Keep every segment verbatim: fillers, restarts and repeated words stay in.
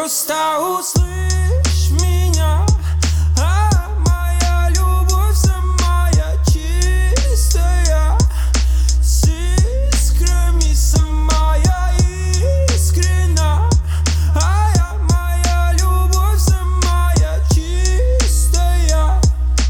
Просто услышь меня, а моя любовь самая чистая, с искрами самая искренна. А я, моя любовь самая чистая,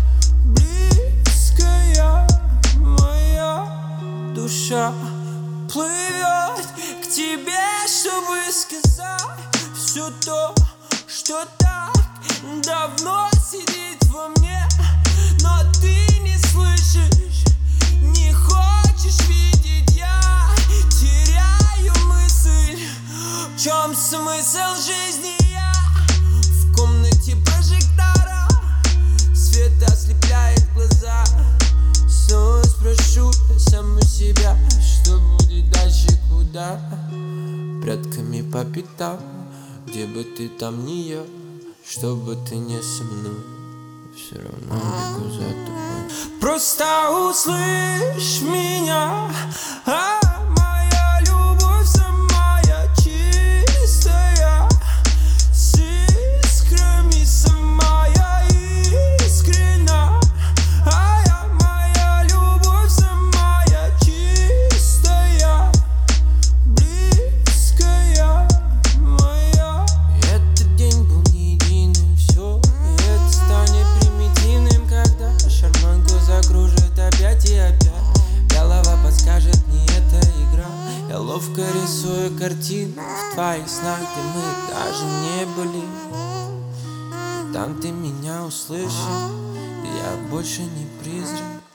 близкая, моя душа плывет к тебе, чтобы сказать все то, что так давно сидит во мне. Но ты не слышишь, не хочешь видеть. Я теряю мысль, в чем смысл жизни. Я в комнате прожектора, свет ослепляет глаза. Снова спрошу я саму себя, что будет дальше, куда? Прядками по пятам, где бы ты там ни я, что бы ты не со мной, все равно бегу за тобой. Просто услышь меня, а моя любовь самая чистая, с искрами самая искренна. А я, моя любовь самая чистая, близкая, моя. Этот день был не единым, все это станет примитивным, когда шарманку закружит опять и опять. Голова подскажет, не эта игра. Я ловко рисую картину в твоих снах, где мы даже не были. И там ты меня услышишь, и я больше не призрак.